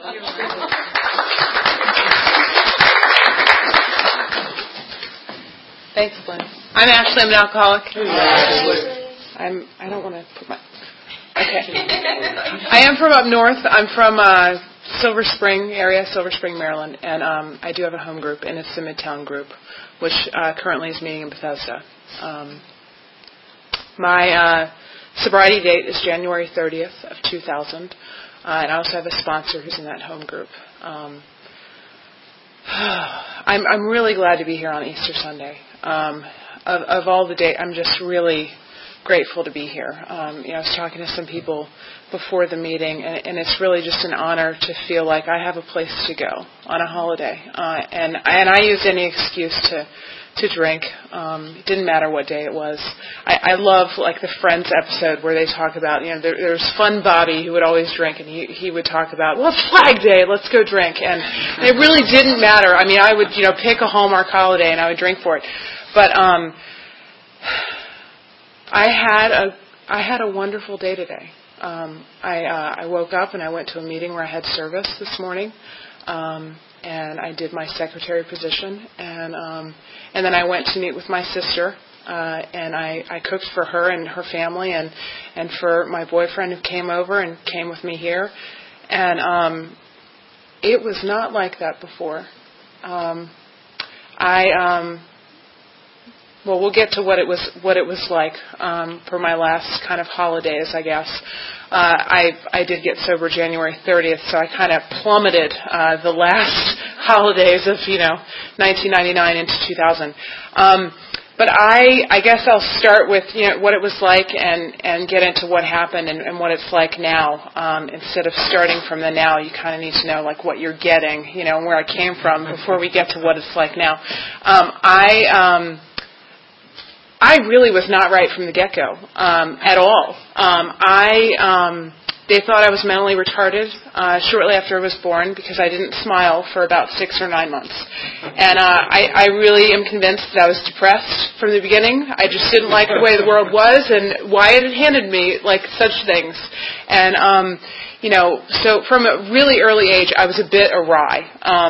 Thanks, Glenn. I'm an alcoholic. I don't want to put my... Okay. I am from up north. I'm from Silver Spring area, Silver Spring, Maryland, and I do have a home group, and it's the Midtown group, which currently is meeting in Bethesda. My sobriety date is January 30th of 2000, and I also have a sponsor who's in that home group. I'm really glad to be here on Easter Sunday. Of all the days, I'm just really grateful to be here. I was talking to some people before the meeting, and it's really just an honor to feel like I have a place to go on a holiday. And I used any excuse to drink. It didn't matter what day it was. I love like the Friends episode where they talk about, there's Fun Bobby who would always drink, and he would talk about, well, it's Flag Day, let's go drink. And it really didn't matter. I mean, I would, pick a Hallmark holiday and I would drink for it. But I had a wonderful day today. I woke up and I went to a meeting where I had service this morning, and I did my secretary position, and then I went to meet with my sister, and I cooked for her and her family, and for my boyfriend who came over and came with me here, and it was not like that before. Well, we'll get to what it was like for my last kind of holidays, I guess. I did get sober January 30th, so I kind of plummeted the last holidays of 1999 into 2000. But I guess I'll start with what it was like and get into what happened and what it's like now. Instead of starting from the now, you kind of need to know like what you're getting, and where I came from before we get to what it's like now. I really was not right from the get-go at all. They thought I was mentally retarded shortly after I was born because I didn't smile for about 6 or 9 months. And I really am convinced that I was depressed from the beginning. I just didn't like the way the world was and why it had handed me like such things. And, so from a really early age, I was a bit awry.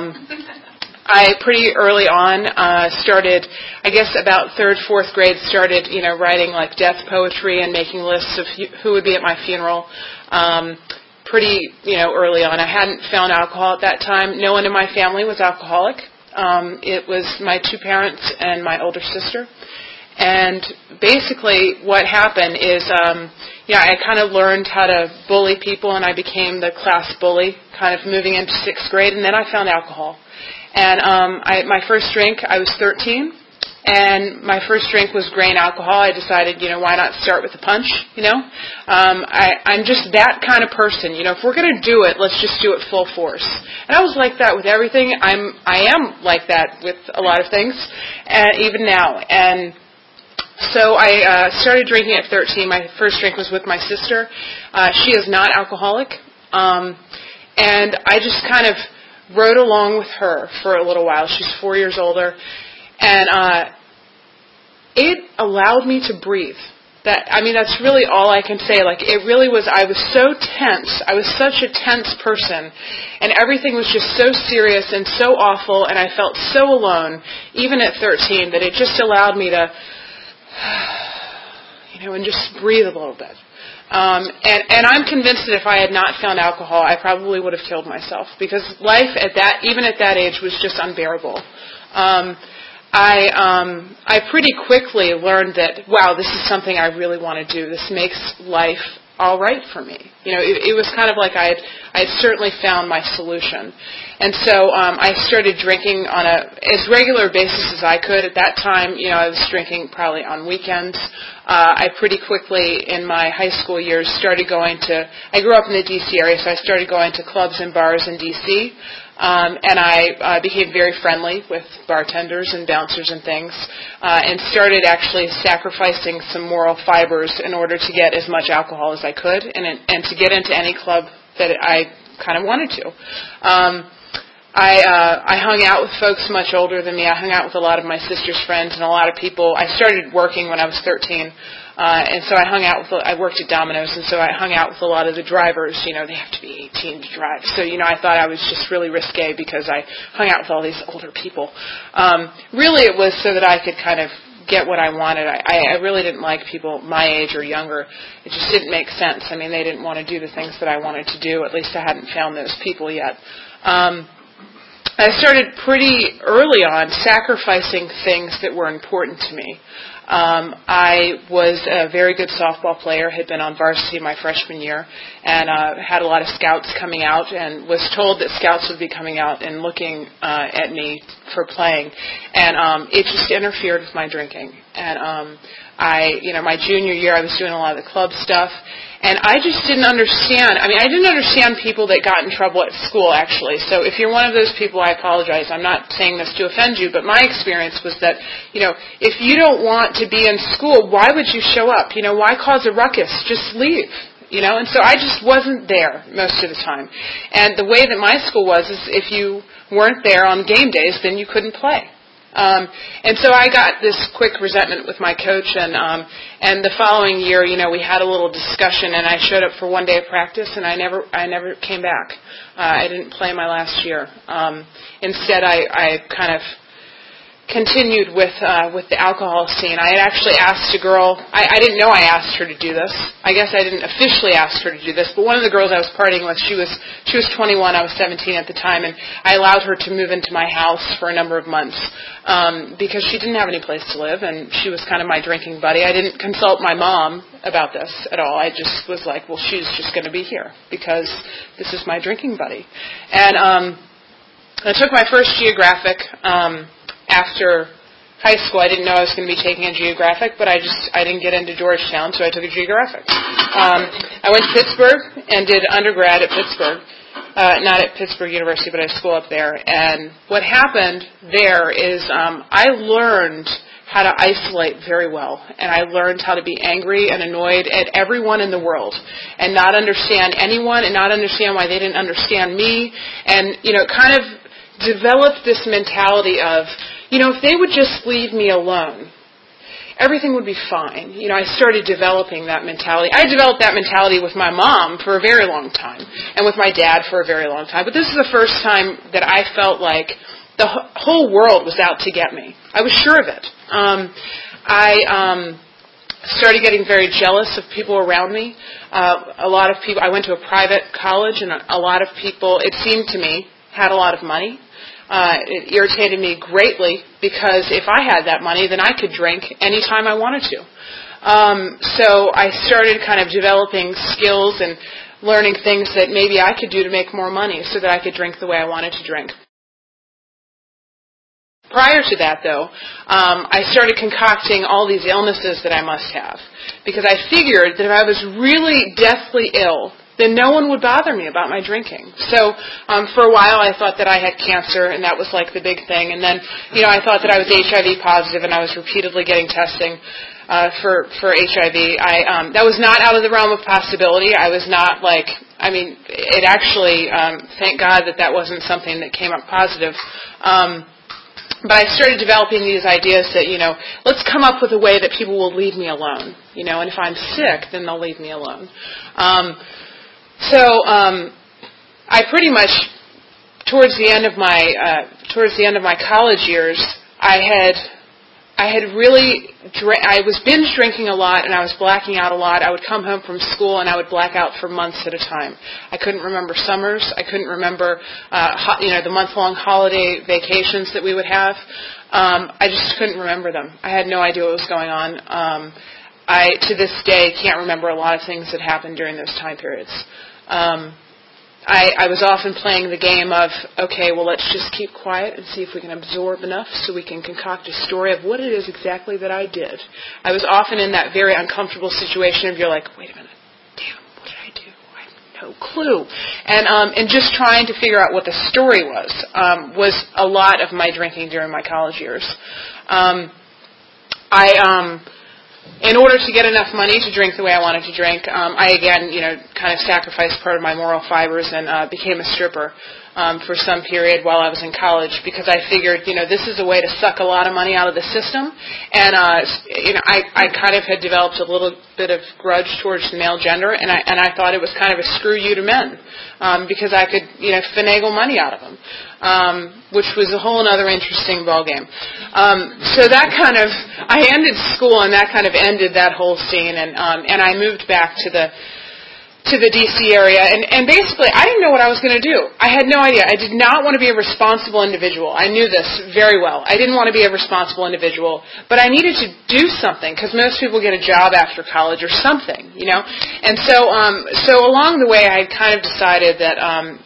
I pretty early on started, I guess about 3rd, 4th grade, started, writing like death poetry and making lists of who would be at my funeral. Pretty, early on. I hadn't found alcohol at that time. No one in my family was alcoholic. It was my 2 parents and my older sister. And basically what happened is, I kind of learned how to bully people, and I became the class bully kind of moving into 6th grade, and then I found alcohol. And my first drink, I was 13, and my first drink was grain alcohol. I decided, why not start with a punch, I'm just that kind of person. If we're going to do it, let's just do it full force. And I was like that with everything. I am like that with a lot of things, even now. And so I started drinking at 13. My first drink was with my sister. She is not alcoholic, and I just kind of rode along with her for a little while. She's 4 years older. And it allowed me to breathe. That's really all I can say. Like, it really was, I was so tense. I was such a tense person. And everything was just so serious and so awful, and I felt so alone, even at 13, that it just allowed me to, and just breathe a little bit. And I'm convinced that if I had not found alcohol, I probably would have killed myself, because life even at that age was just unbearable. I pretty quickly learned that, wow, this is something I really want to do. This makes life all right for me. It was kind of like I had certainly found my solution. And so I started drinking on as regular basis as I could. At that time, I was drinking probably on weekends. I pretty quickly, in my high school years, started going I grew up in the D.C. area, so I started going to clubs and bars in D.C., and I became very friendly with bartenders and bouncers and things, and started actually sacrificing some moral fibers in order to get as much alcohol as I could, and to get into any club that I kind of wanted to. I hung out with folks much older than me. I hung out with a lot of my sister's friends and a lot of people. I started working when I was 13. And so I worked at Domino's, and so I hung out with a lot of the drivers. They have to be 18 to drive. So, I thought I was just really risque because I hung out with all these older people. Really, it was so that I could kind of get what I wanted. I really didn't like people my age or younger. It just didn't make sense. I mean, they didn't want to do the things that I wanted to do. At least I hadn't found those people yet. I started pretty early on sacrificing things that were important to me. I was a very good softball player, had been on varsity my freshman year, and had a lot of scouts coming out, and was told that scouts would be coming out and looking at me for playing. And it just interfered with my drinking. And my junior year, I was doing a lot of the club stuff, and I just didn't understand. I mean, I didn't understand people that got in trouble at school, actually. So if you're one of those people, I apologize. I'm not saying this to offend you, but my experience was that, if you don't want to be in school, why would you show up? Why cause a ruckus? Just leave. And so I just wasn't there most of the time. And the way that my school was is if you weren't there on game days, then you couldn't play. And so I got this quick resentment with my coach, and the following year, we had a little discussion, and I showed up for one day of practice, and I never came back. I didn't play my last year. Instead, I kind of continued with the alcohol scene. I had actually asked a girl, I didn't know I asked her to do this. I guess I didn't officially ask her to do this, but one of the girls I was partying with, she was 21, I was 17 at the time, and I allowed her to move into my house for a number of months because she didn't have any place to live, and she was kind of my drinking buddy. I didn't consult my mom about this at all. I just was like, well, she's just going to be here because this is my drinking buddy. And I took my first geographic after high school. I didn't know I was going to be taking a geographic, but I didn't get into Georgetown, so I took a geographic. I went to Pittsburgh and did undergrad at Pittsburgh, not at Pittsburgh University, but I school up there. And what happened there is I learned how to isolate very well, and I learned how to be angry and annoyed at everyone in the world and not understand anyone and not understand why they didn't understand me, and kind of developed this mentality of, if they would just leave me alone, everything would be fine. I started developing that mentality. I developed that mentality with my mom for a very long time and with my dad for a very long time. But this is the first time that I felt like the whole world was out to get me. I was sure of it. I started getting very jealous of people around me. A lot of people, I went to a private college, and a lot of people, it seemed to me, had a lot of money. It irritated me greatly because if I had that money, then I could drink anytime I wanted to. So I started kind of developing skills and learning things that maybe I could do to make more money so that I could drink the way I wanted to drink. Prior to that, though, I started concocting all these illnesses that I must have because I figured that if I was really deathly ill, then no one would bother me about my drinking. So for a while I thought that I had cancer, and that was like the big thing. And then, I thought that I was HIV positive, and I was repeatedly getting testing for HIV. That was not out of the realm of possibility. I was not it actually, thank God that wasn't something that came up positive. But I started developing these ideas that, let's come up with a way that people will leave me alone. And if I'm sick, then they'll leave me alone. So I pretty much, towards the end of my college years, I was binge drinking a lot, and I was blacking out a lot. I would come home from school and I would black out for months at a time. I couldn't remember summers. I couldn't remember, the month-long holiday vacations that we would have. I just couldn't remember them. I had no idea what was going on. I, to this day, can't remember a lot of things that happened during those time periods. I was often playing the game of, okay, well, let's just keep quiet and see if we can absorb enough so we can concoct a story of what it is exactly that I did. I was often in that very uncomfortable situation of you're like, wait a minute, damn, what did I do? I have no clue. And just trying to figure out what the story was a lot of my drinking during my college years. in order to get enough money to drink the way I wanted to drink, I again, kind of sacrificed part of my moral fibers and became a stripper for some period while I was in college, because I figured, this is a way to suck a lot of money out of the system. And I kind of had developed a little bit of grudge towards the male gender, and I thought it was kind of a screw you to men, because I could, finagle money out of them. Which was a whole other interesting ballgame. So that kind of, I ended school, and that kind of ended that whole scene, and I moved back to the D.C. area, and basically I didn't know what I was going to do. I had no idea. I did not want to be a responsible individual. I knew this very well. I didn't want to be a responsible individual, but I needed to do something, because most people get a job after college or something, And so along the way I kind of decided that,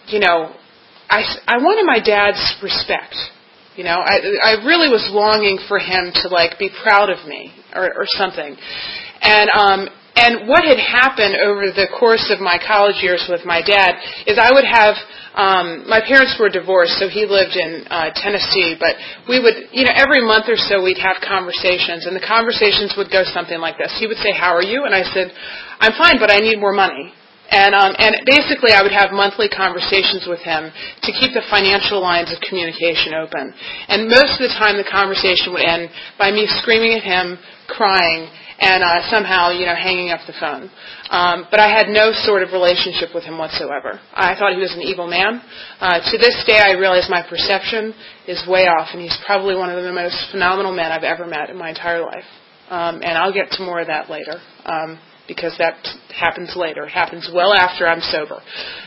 I wanted my dad's respect. I really was longing for him to be proud of me or something. And what had happened over the course of my college years with my dad is I would have, my parents were divorced, so he lived in Tennessee, but we would, every month or so we'd have conversations, and the conversations would go something like this. He would say, "How are you?" And I said, "I'm fine, but I need more money." And basically I would have monthly conversations with him to keep the financial lines of communication open. And most of the time the conversation would end by me screaming at him, crying, and somehow, hanging up the phone. But I had no sort of relationship with him whatsoever. I thought he was an evil man. To this day I realize my perception is way off, and he's probably one of the most phenomenal men I've ever met in my entire life. And I'll get to more of that later. Because that happens later. It happens well after I'm sober.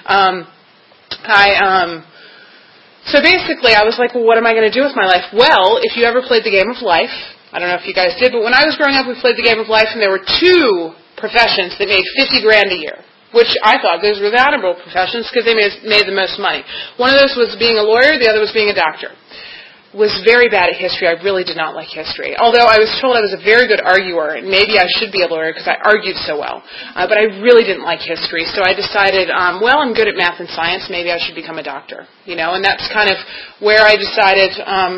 So basically I was like, well, what am I going to do with my life? Well, if you ever played the game of life, I don't know if you guys did, but when I was growing up we played the game of life, and there were two professions that made $50,000 a year, which I thought those were the honorable professions because they made the most money. One of those was being a lawyer, the other was being a doctor. Was very bad at history. I really did not like history. Although I was told I was a very good arguer, and maybe I should be a lawyer because I argued so well. But I really didn't like history, so I decided, I'm good at math and science, maybe I should become a doctor. And that's kind of where I decided,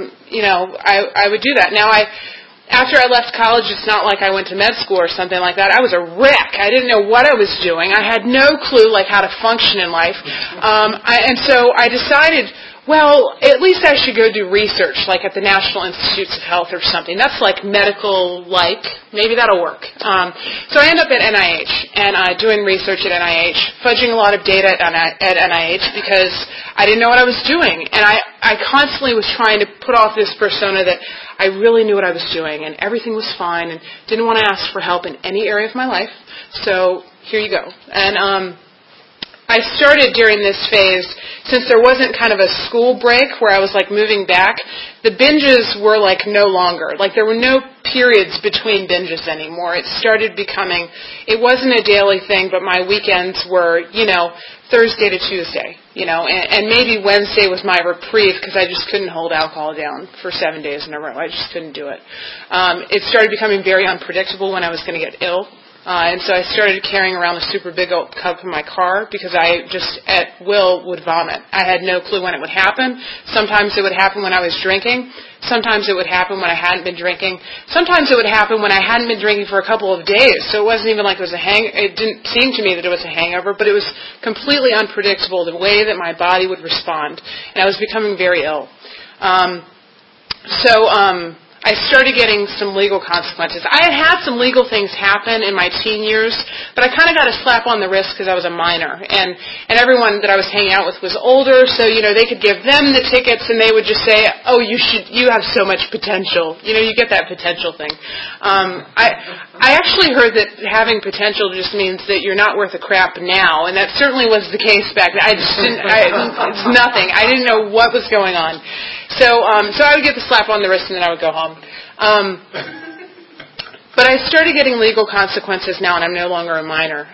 I would do that. Now, after I left college, it's not like I went to med school or something like that. I was a wreck. I didn't know what I was doing. I had no clue, how to function in life. And so I decided, well, at least I should go do research, at the National Institutes of Health or something. That's medical-like. Maybe that'll work. So I end up at NIH and doing research at NIH, fudging a lot of data at NIH because I didn't know what I was doing. And I constantly was trying to put off this persona that I really knew what I was doing and everything was fine and didn't want to ask for help in any area of my life. So here you go. And I started during this phase, since there wasn't kind of a school break where I was moving back, the binges were no longer. There were no periods between binges anymore. It started becoming, it wasn't a daily thing, but my weekends were, Thursday to Tuesday, and maybe Wednesday was my reprieve because I just couldn't hold alcohol down for 7 days in a row. I just couldn't do it. It started becoming very unpredictable when I was going to get ill. And so I started carrying around a super big old cup in my car because I just at will would vomit. I had no clue when it would happen. Sometimes it would happen when I was drinking. Sometimes it would happen when I hadn't been drinking. Sometimes it would happen when I hadn't been drinking for a couple of days. So it wasn't even like it was it didn't seem to me that it was a hangover, but it was completely unpredictable the way that my body would respond. And I was becoming very ill. I started getting some legal consequences. I had some legal things happen in my teen years, but I kind of got a slap on the wrist because I was a minor. And everyone that I was hanging out with was older, so, they could give them the tickets and they would just say, oh, you have so much potential. You get that potential thing. I actually heard that having potential just means that you're not worth a crap now, and that certainly was the case back then. It's nothing. I didn't know what was going on. So I would get the slap on the wrist and then I would go home. But I started getting legal consequences now, and I'm no longer a minor.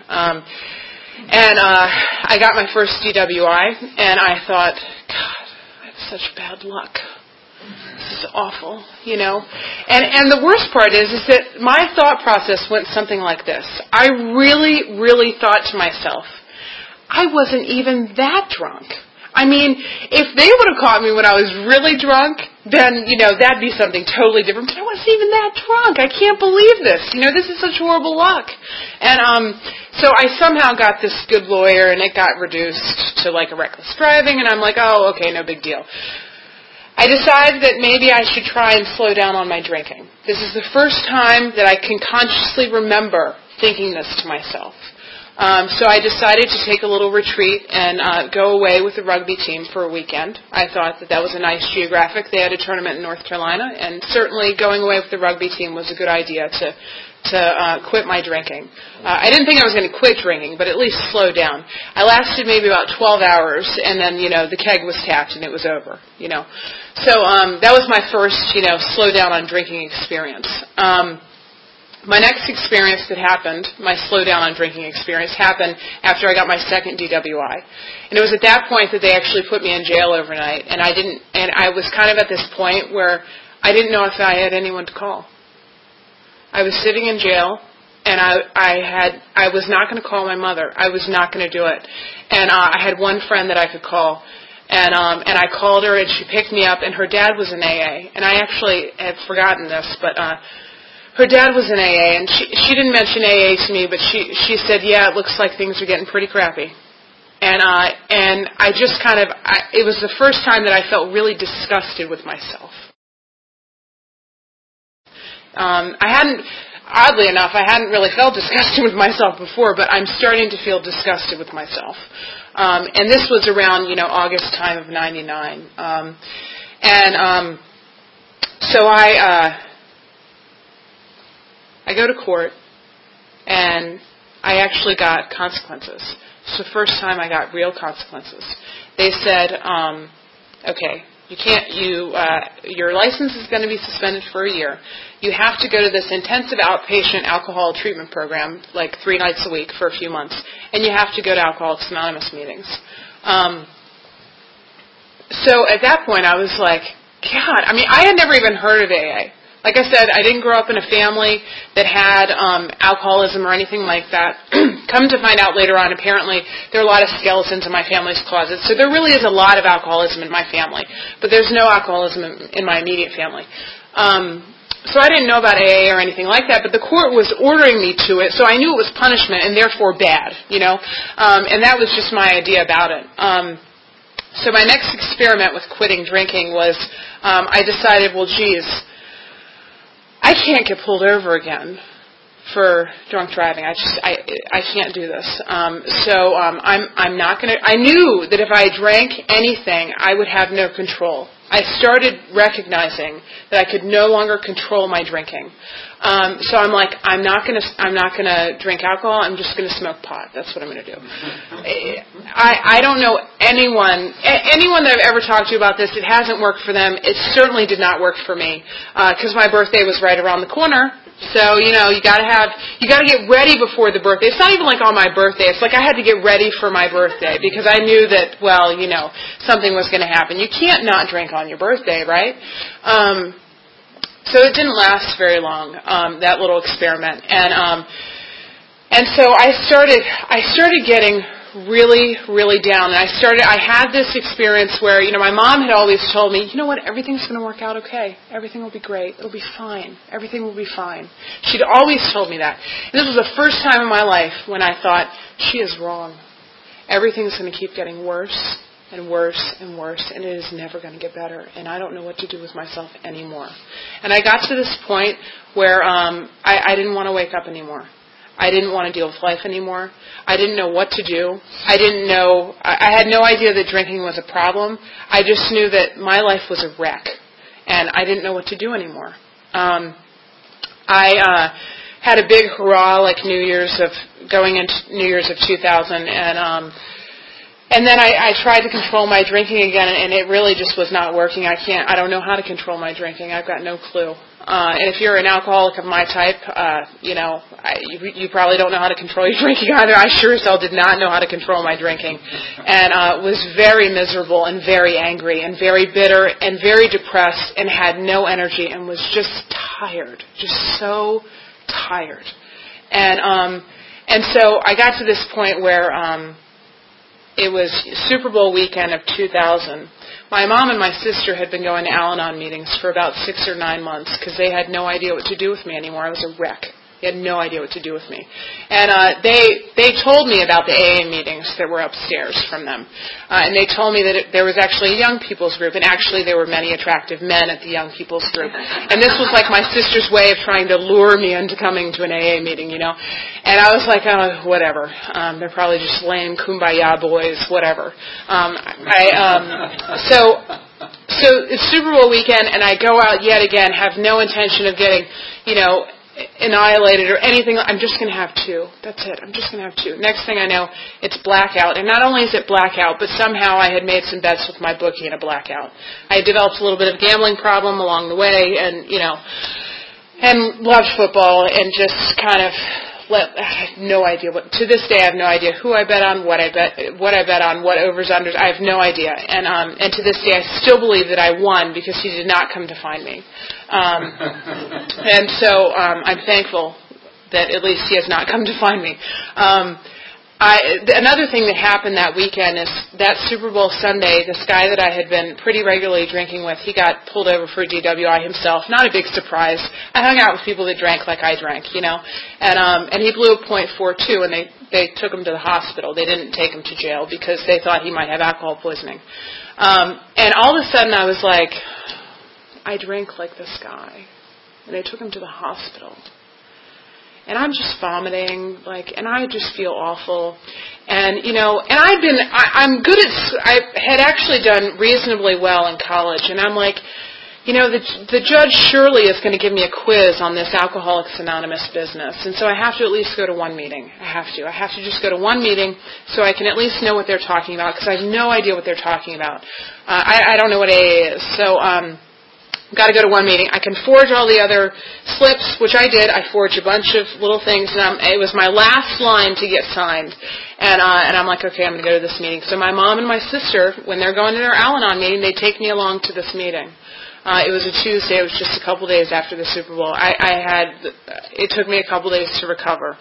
I got my first DWI, and I thought, God, I have such bad luck. This is awful, And the worst part is that my thought process went something like this. I really, really thought to myself, I wasn't even that drunk. I mean, if they would have caught me when I was really drunk, then, that'd be something totally different. But I wasn't even that drunk. I can't believe this. This is such horrible luck. And so I somehow got this good lawyer, and it got reduced to like a reckless driving, and I'm like, oh, okay, no big deal. I decided that maybe I should try and slow down on my drinking. This is the first time that I can consciously remember thinking this to myself. So I decided to take a little retreat and go away with the rugby team for a weekend. I thought that was a nice geographic. They had a tournament in North Carolina, and certainly going away with the rugby team was a good idea to quit my drinking. I didn't think I was going to quit drinking, but at least slow down. I lasted maybe about 12 hours, and then, the keg was tapped and it was over, So that was my first, slow down on drinking experience. My next experience that happened, my slow down on drinking experience, happened after I got my second DWI. And it was at that point that they actually put me in jail overnight, and I was kind of at this point where I didn't know if I had anyone to call. I was sitting in jail, and I was not going to call my mother. I was not going to do it. And I had one friend that I could call, and I called her, and she picked me up, and her dad was in AA. And I actually had forgotten this, but her dad was in AA, and she didn't mention AA to me, but she said, yeah, it looks like things are getting pretty crappy. And I just it was the first time that I felt really disgusted with myself. Oddly enough, I hadn't really felt disgusted with myself before, but I'm starting to feel disgusted with myself. And this was around, August time of '99. So I go to court, and I actually got consequences. It's the first time I got real consequences. They said, okay, your license is going to be suspended for a year. You have to go to this intensive outpatient alcohol treatment program, like 3 nights a week for a few months, and you have to go to Alcoholics Anonymous meetings. So at that point, I was like, God, I had never even heard of AA. Like I said, I didn't grow up in a family that had alcoholism or anything like that. Come to find out later on, apparently there are a lot of skeletons in my family's closet. So there really is a lot of alcoholism in my family. But there's no alcoholism in my immediate family. So I didn't know about AA or anything like that, but the court was ordering me to it, so I knew it was punishment and therefore bad, and that was just my idea about it. So my next experiment with quitting drinking was I decided, well, geez, I can't get pulled over again for drunk driving. I can't do this. So I'm not going to. I knew that if I drank anything, I would have no control. I started recognizing that I could no longer control my drinking. So I'm like, I'm not going to drink alcohol. I'm just going to smoke pot. That's what I'm going to do. I don't know anyone that I've ever talked to about this. It hasn't worked for them. It certainly did not work for me because my birthday was right around the corner. So, you gotta get ready before the birthday. It's not even like on my birthday. It's like I had to get ready for my birthday because I knew that, something was going to happen. You can't not drink on your birthday, right? So it didn't last very long, that little experiment. And so I started getting really, really down. And I had this experience where, my mom had always told me, you know what, everything's going to work out okay. Everything will be great. It'll be fine. Everything will be fine. She'd always told me that. And this was the first time in my life when I thought, she is wrong. Everything's going to keep getting worse and worse and worse, and it is never going to get better. And I don't know what to do with myself anymore. And I got to this point where I didn't want to wake up anymore. I didn't want to deal with life anymore. I didn't know what to do. I had no idea that drinking was a problem. I just knew that my life was a wreck, and I didn't know what to do anymore. I had a big hurrah, like going into New Year's of 2000, and then I tried to control my drinking again, and it really just was not working. I don't know how to control my drinking. I've got no clue. And if you're an alcoholic of my type, you probably don't know how to control your drinking either. I sure as hell did not know how to control my drinking, and was very miserable and very angry and very bitter and very depressed and had no energy and was just tired, just so tired. And so I got to this point where it was Super Bowl weekend of 2000. My mom and my sister had been going to Al-Anon meetings for about 6 or 9 months because they had no idea what to do with me anymore. I was a wreck. They had no idea what to do with me. And they told me about the AA meetings that were upstairs from them. And they told me that there was actually a young people's group, and actually there were many attractive men at the young people's group. And this was like my sister's way of trying to lure me into coming to an AA meeting, you know. And I was like, oh, whatever. They're probably just lame kumbaya boys, whatever. So it's Super Bowl weekend, and I go out yet again, have no intention of getting, you know, annihilated or anything. I'm just going to have 2. That's it. I'm just going to have 2. Next thing I know, it's blackout. And not only is it blackout, but somehow I had made some bets with my bookie in a blackout. I had developed a little bit of gambling problem along the way, and, you know, and loved football, and just kind of I have no idea to this day I have no idea who I bet on, what I bet on, what overs, unders. I have no idea. And to this day I still believe that I won because he did not come to find me. And so I'm thankful that at least he has not come to find me. Another thing that happened that weekend is that Super Bowl Sunday, this guy that I had been pretty regularly drinking with, he got pulled over for DWI himself. Not a big surprise. I hung out with people that drank like I drank, you know. And he blew a .42, and they took him to the hospital. They didn't take him to jail because they thought he might have alcohol poisoning. And all of a sudden I was like, I drink like this guy. And they took him to the hospital. And I'm just vomiting, and I just feel awful. And, you know, and I'm good I had actually done reasonably well in college, and I'm like, you know, the judge surely is going to give me a quiz on this Alcoholics Anonymous business. And so I have to at least go to one meeting. I have to just go to one meeting so I can at least know what they're talking about, because I have no idea what they're talking about. I don't know what AA is. So, got to go to one meeting. I can forge all the other slips, which I did. I forged a bunch of little things, and it was my last line to get signed. And I'm like, okay, I'm going to go to this meeting. So my mom and my sister, when they're going to their Al-Anon meeting, they take me along to this meeting. It was a Tuesday. It was just a couple days after the Super Bowl. It took me a couple days to recover.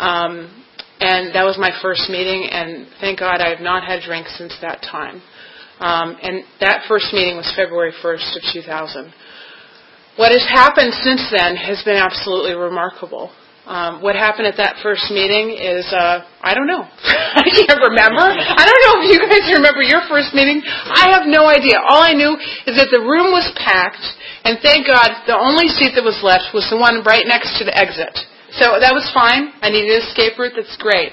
And that was my first meeting, and thank God I have not had a drink since that time. And that first meeting was February 1st of 2000. What has happened since then has been absolutely remarkable. What happened at that first meeting is, I don't know. I can't remember. I don't know if you guys remember your first meeting. I have no idea. All I knew is that the room was packed, and thank God the only seat that was left was the one right next to the exit. So that was fine. I needed an escape route. That's great.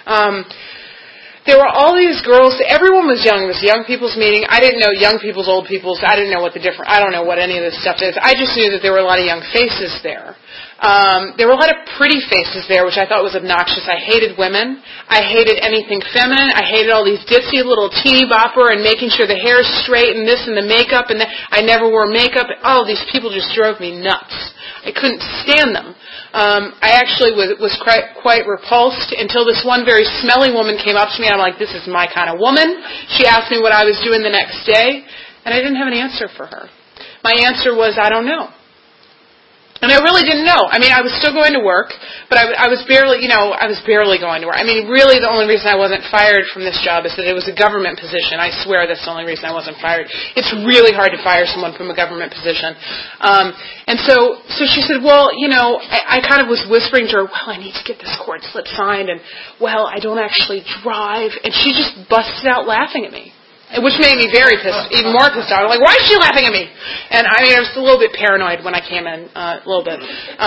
There were all these girls. Everyone was young. It was a young people's meeting. I didn't know young people's, old people's. I didn't know I don't know what any of this stuff is. I just knew that there were a lot of young faces there. There were a lot of pretty faces there, which I thought was obnoxious. I hated women. I hated anything feminine. I hated all these ditzy little teeny bopper and making sure the hair's straight and this and the makeup and that. I never wore makeup. Oh, these people just drove me nuts. I couldn't stand them. I actually was quite repulsed until this one very smelly woman came up to me. I'm like, this is my kind of woman. She asked me what I was doing the next day, and I didn't have an answer for her. My answer was, I don't know. And I really didn't know. I mean, I was still going to work, but I was barely going to work. I mean, really the only reason I wasn't fired from this job is that it was a government position. I swear that's the only reason I wasn't fired. It's really hard to fire someone from a government position. And so she said, well, you know, I kind of was whispering to her, well, I need to get this court slip signed, and, well, I don't actually drive. And she just busted out laughing at me. Which made me even more pissed off. I was like, why is she laughing at me? And I mean, I was a little bit paranoid when I came in, a little bit.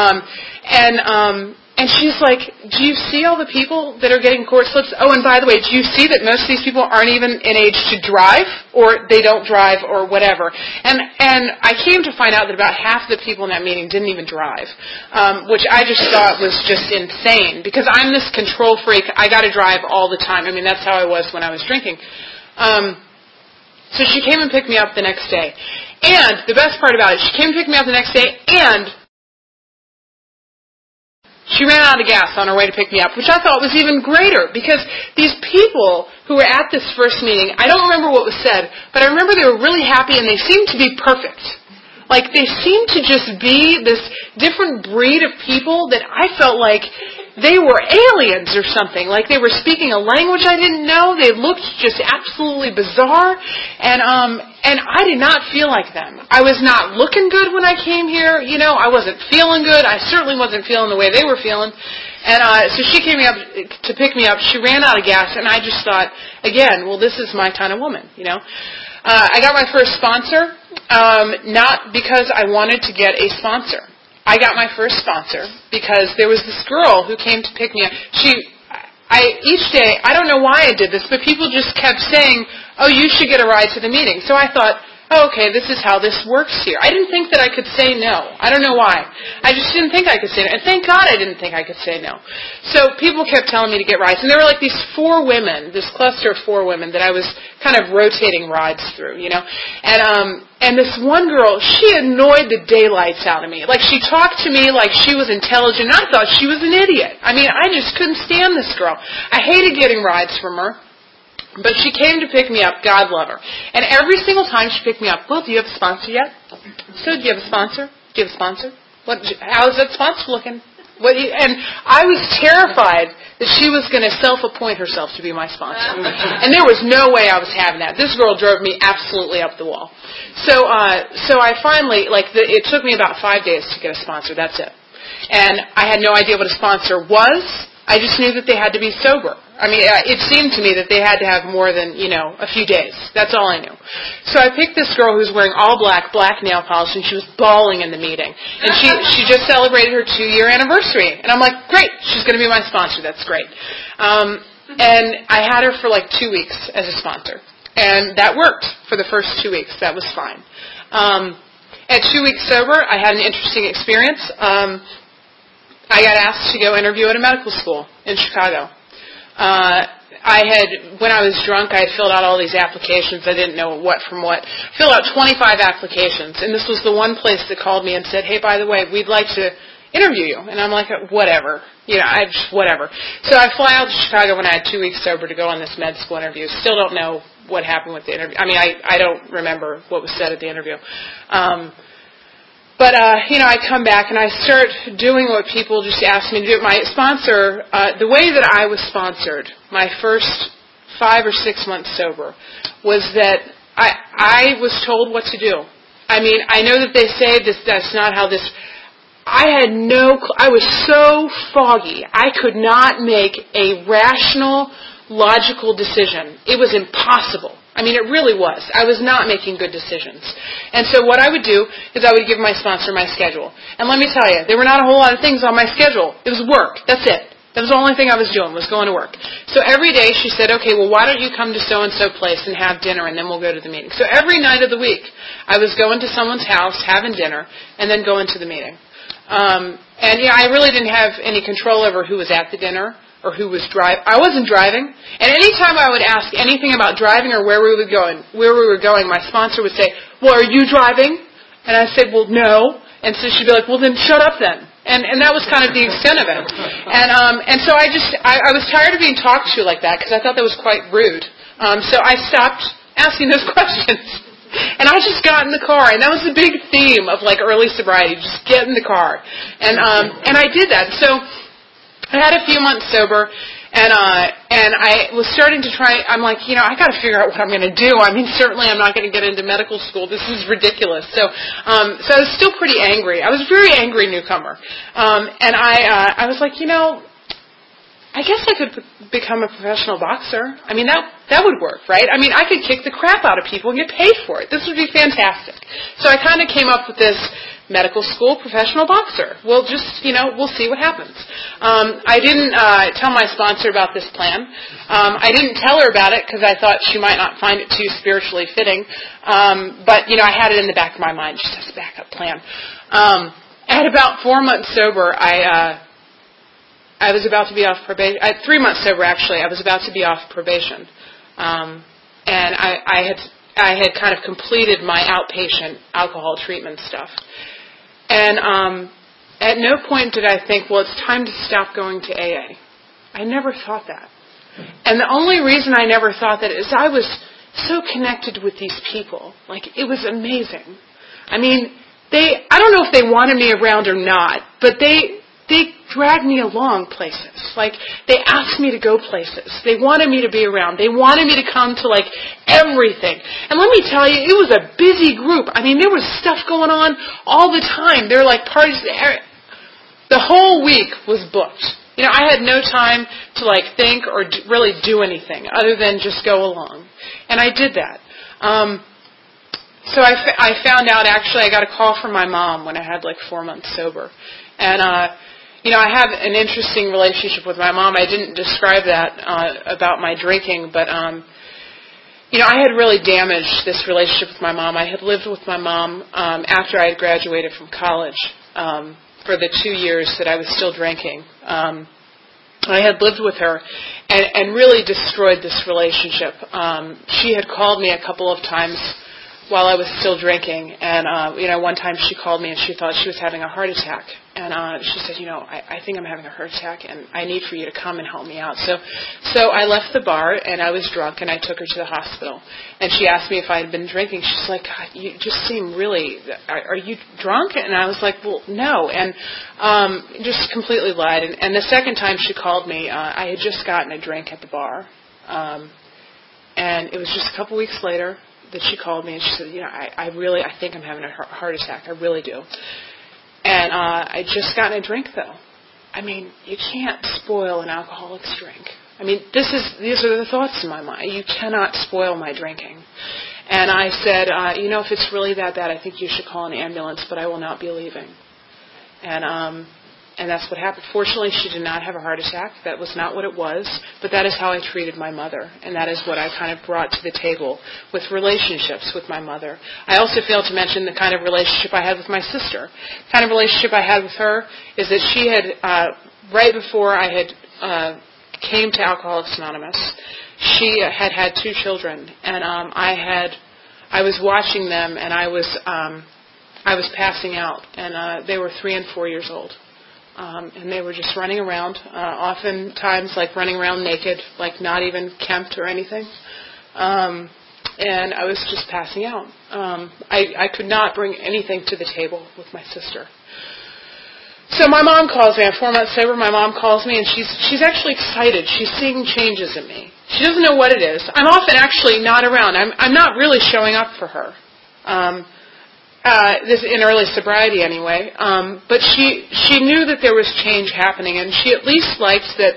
And she's like, do you see all the people that are getting court slips? Oh, and by the way, do you see that most of these people aren't even in age to drive, or they don't drive, or whatever? And I came to find out that about half the people in that meeting didn't even drive, which I just thought was just insane, because I'm this control freak. I got to drive all the time. I mean, that's how I was when I was drinking. So she came and picked me up the next day. And the best part about it, she came and picked me up the next day, and she ran out of gas on her way to pick me up, which I thought was even greater, because these people who were at this first meeting, I don't remember what was said, but I remember they were really happy, and they seemed to be perfect. Like, they seemed to just be this different breed of people that I felt like they were aliens or something. Like they were speaking a language I didn't know. They looked just absolutely bizarre. And I did not feel like them. I was not looking good when I came here. I wasn't feeling good. I certainly wasn't feeling the way they were feeling. And so she came up to pick me up. She ran out of gas, and I just thought, again, well, this is my kind of woman, I got my first sponsor, not because I wanted to get a sponsor. I got my first sponsor because there was this girl who came to pick me up. Each day, I don't know why I did this, but people just kept saying, oh, you should get a ride to the meeting. So I thought, oh, okay, this is how this works here. I didn't think that I could say no. I don't know why. I just didn't think I could say no. And thank God I didn't think I could say no. So people kept telling me to get rides. And there were like these 4 women, this cluster of 4 women that I was kind of rotating rides through, And this one girl, she annoyed the daylights out of me. Like she talked to me like she was intelligent. I thought she was an idiot. I mean, I just couldn't stand this girl. I hated getting rides from her. But she came to pick me up. God love her. And every single time she picked me up, well, do you have a sponsor yet? So, do you have a sponsor? Do you have a sponsor? How is that sponsor looking? And I was terrified that she was going to self-appoint herself to be my sponsor. And there was no way I was having that. This girl drove me absolutely up the wall. So I finally, it took me about 5 days to get a sponsor. That's it. And I had no idea what a sponsor was. I just knew that they had to be sober. I mean, it seemed to me that they had to have more than, a few days. That's all I knew. So I picked this girl who was wearing all black nail polish, and she was bawling in the meeting. And she just celebrated her 2-year anniversary. And I'm like, great, she's going to be my sponsor. That's great. And I had her for 2 weeks as a sponsor. And that worked for the first 2 weeks. That was fine. At 2 weeks sober, I had an interesting experience. I got asked to go interview at a medical school in Chicago. When I was drunk, I had filled out all these applications. I didn't know what from what. Filled out 25 applications, and this was the one place that called me and said, hey, by the way, we'd like to interview you. And I'm like, whatever. Whatever. So I fly out to Chicago when I had 2 weeks sober to go on this med school interview. Still don't know what happened with the interview. I mean, I don't remember what was said at the interview. But I come back and I start doing what people just asked me to do. My sponsor, the way that I was sponsored, my first 5 or 6 months sober, was that I was told what to do. I mean, I know that they say that's not how this. I was so foggy. I could not make a rational, logical decision. It was impossible. I mean, it really was. I was not making good decisions. And so what I would do is I would give my sponsor my schedule. And let me tell you, there were not a whole lot of things on my schedule. It was work. That's it. That was the only thing I was doing, was going to work. So every day she said, okay, well, why don't you come to so-and-so place and have dinner, and then we'll go to the meeting. So every night of the week, I was going to someone's house, having dinner, and then going to the meeting. I really didn't have any control over who was at the dinner or who was driving. I wasn't driving. And any time I would ask anything about driving or where we were going, my sponsor would say, well, are you driving? And I said, well, no. And so she'd be like, well, then shut up then. And that was kind of the extent of it. And so I was tired of being talked to like that because I thought that was quite rude. So I stopped asking those questions. And I just got in the car, and that was the big theme of early sobriety, just get in the car. And I did that. So I had a few months sober, and I was starting to try. I'm like, I got to figure out what I'm going to do. I mean, certainly I'm not going to get into medical school. This is ridiculous. So I was still pretty angry. I was a very angry newcomer, and I was like, I guess I could become a professional boxer. I mean, that would work, right? I mean, I could kick the crap out of people and get paid for it. This would be fantastic. So I kind of came up with this medical school professional boxer. We'll just, we'll see what happens. I didn't tell my sponsor about this plan. I didn't tell her about it because I thought she might not find it too spiritually fitting. But, I had it in the back of my mind just as a backup plan. At about 4 months sober, I was about to be off probation. 3 months sober, actually. I was about to be off probation. And I had kind of completed my outpatient alcohol treatment stuff. And at no point did I think, well, it's time to stop going to AA. I never thought that. And the only reason I never thought that is I was so connected with these people. It was amazing. I mean, I don't know if they wanted me around or not, but they dragged me along places. Like, they asked me to go places. They wanted me to be around. They wanted me to come to, like, everything. And let me tell you, it was a busy group. I mean, there was stuff going on all the time. There were, like, parties. The whole week was booked. You know, I had no time to, like, think or really do anything other than just go along. And I did that. So I found out, actually, I got a call from my mom when I had, like, 4 months sober. And, you know, I have an interesting relationship with my mom. I didn't describe that about my drinking, but, you know, I had really damaged this relationship with my mom. I had lived with my mom after I had graduated from college for the 2 years that I was still drinking. I had lived with her and really destroyed this relationship. She had called me a couple of times while I was still drinking, and you know, one time she called me and she thought she was having a heart attack, and she said, you know, I think I'm having a heart attack, and I need for you to come and help me out. So I left the bar, and I was drunk, and I took her to the hospital, and she asked me if I had been drinking. She's like, God, you just seem really, are you drunk? And I was like, well, no, and just completely lied. And the second time she called me, I had just gotten a drink at the bar, and it was just a couple weeks later that she called me, and she said, you know, I think I'm having a heart attack. I really do. And I just gotten a drink, though. I mean, you can't spoil an alcoholic's drink. I mean, these are the thoughts in my mind. You cannot spoil my drinking. And I said, you know, if it's really that bad, I think you should call an ambulance, but I will not be leaving. And that's what happened. Fortunately, she did not have a heart attack. That was not what it was. But that is how I treated my mother. And that is what I kind of brought to the table with relationships with my mother. I also failed to mention the kind of relationship I had with my sister. The kind of relationship I had with her is that she had, right before I had came to Alcoholics Anonymous, she had had 2 children. And I was watching them, and I was passing out. And they were 3 and 4 years old. And they were just running around, oftentimes like running around naked, like not even kempt or anything. And I was just passing out. I could not bring anything to the table with my sister. So my mom calls me. I'm 4 months sober. My mom calls me, and she's actually excited. She's seeing changes in me. She doesn't know what it is. I'm often actually not around. I'm not really showing up for her. This in early sobriety anyway, but she knew that there was change happening, and she at least liked that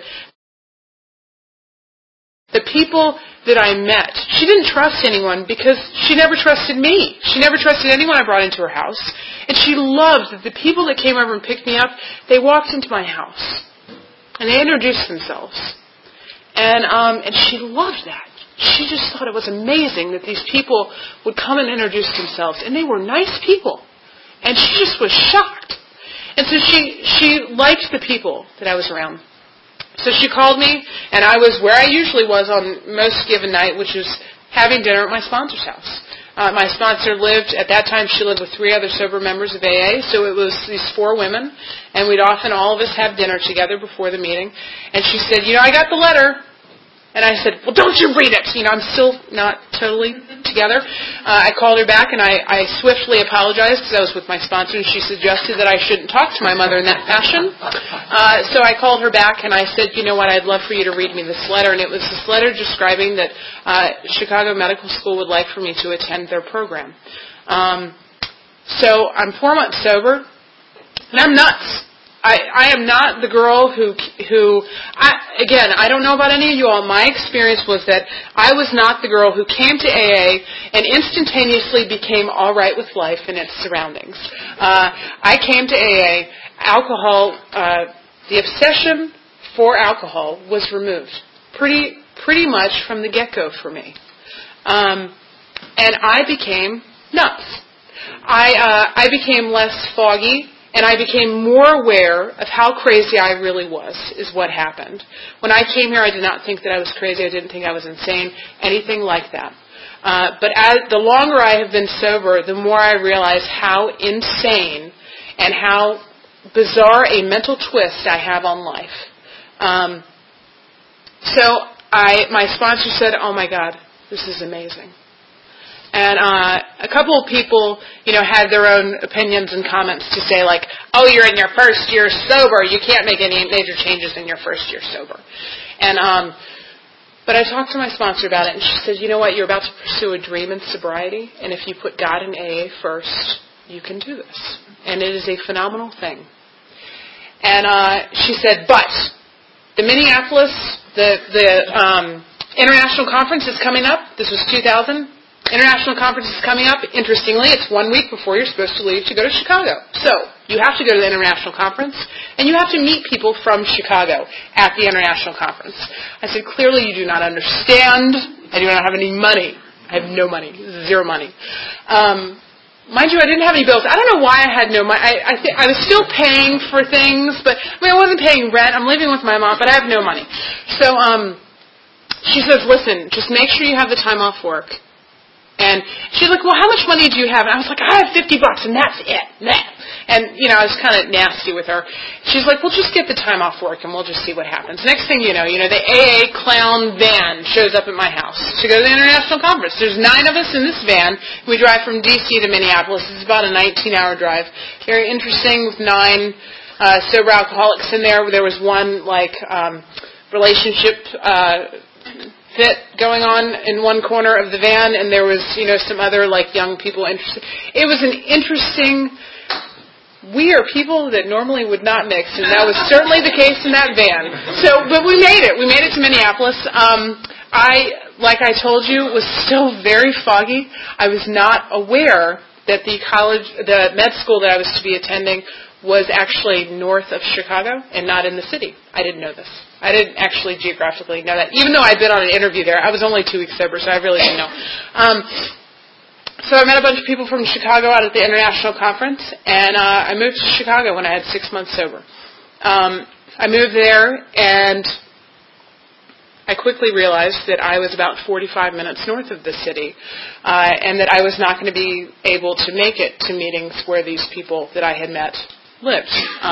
the people that I met, she didn't trust anyone because she never trusted me. She never trusted anyone I brought into her house, and she loved that the people that came over and picked me up, they walked into my house, and they introduced themselves, and she loved that. She just thought it was amazing that these people would come and introduce themselves. And they were nice people. And she just was shocked. And so she liked the people that I was around. So she called me, and I was where I usually was on most given night, which was having dinner at my sponsor's house. My sponsor lived, at that time she lived with 3 other sober members of AA, so it was these 4 women, and we'd often all of us have dinner together before the meeting. And she said, you know, I got the letter. And I said, well, don't you read it. You know, I'm still not totally together. I called her back, and I swiftly apologized because I was with my sponsor, and she suggested that I shouldn't talk to my mother in that fashion. So I called her back, and I said, you know what, I'd love for you to read me this letter. And it was this letter describing that Chicago Medical School would like for me to attend their program. So I'm 4 months sober, and I'm nuts. I am not the girl who I don't know about any of you all. My experience was that I was not the girl who came to AA and instantaneously became all right with life and its surroundings. I came to AA, alcohol, the obsession for alcohol was removed pretty much from the get-go for me. And I became nuts. I became less foggy. And I became more aware of how crazy I really was, is what happened. When I came here, I did not think that I was crazy. I didn't think I was insane, anything like that. But the longer I have been sober, the more I realize how insane and how bizarre a mental twist I have on life. So my sponsor said, oh my God, this is amazing. And a couple of people, had their own opinions and comments to say, like, oh, you're in your first year sober. You can't make any major changes in your first year sober. And but I talked to my sponsor about it, and she said, you know what, you're about to pursue a dream in sobriety, and if you put God in AA first, you can do this. And it is a phenomenal thing. And she said, but the Minneapolis, the international conference is coming up. This was 2000. International conference is coming up. Interestingly, it's 1 week before you're supposed to leave to go to Chicago. So you have to go to the international conference, and you have to meet people from Chicago at the international conference. I said, clearly you do not understand. I do not have any money. I have no money, zero money. Mind you, I didn't have any bills. I don't know why I had no money. I was still paying for things, but I wasn't paying rent. I'm living with my mom, but I have no money. So she says, listen, just make sure you have the time off work. And she's like, well, how much money do you have? And I was like, I have $50, and that's it. And, I was kind of nasty with her. She's like, well, just get the time off work, and we'll just see what happens. Next thing you know, the AA clown van shows up at my house to go to the international conference. There's 9 of us in this van. We drive from D.C. to Minneapolis. It's about a 19-hour drive. Very interesting with 9 sober alcoholics in there. There was one, relationship fit going on in one corner of the van, and there was, some other, young people interested. It was an interesting, we are people that normally would not mix, and that was certainly the case in that van. But we made it. We made it to Minneapolis. Like I told you, was still very foggy. I was not aware that the med school that I was to be attending was actually north of Chicago and not in the city. I didn't know this. I didn't actually geographically know that. Even though I'd been on an interview there, I was only 2 weeks sober, so I really didn't know. So I met a bunch of people from Chicago out at the international conference, and I moved to Chicago when I had 6 months sober. I moved there, and I quickly realized that I was about 45 minutes north of the city, and that I was not going to be able to make it to meetings where these people that I had met lived.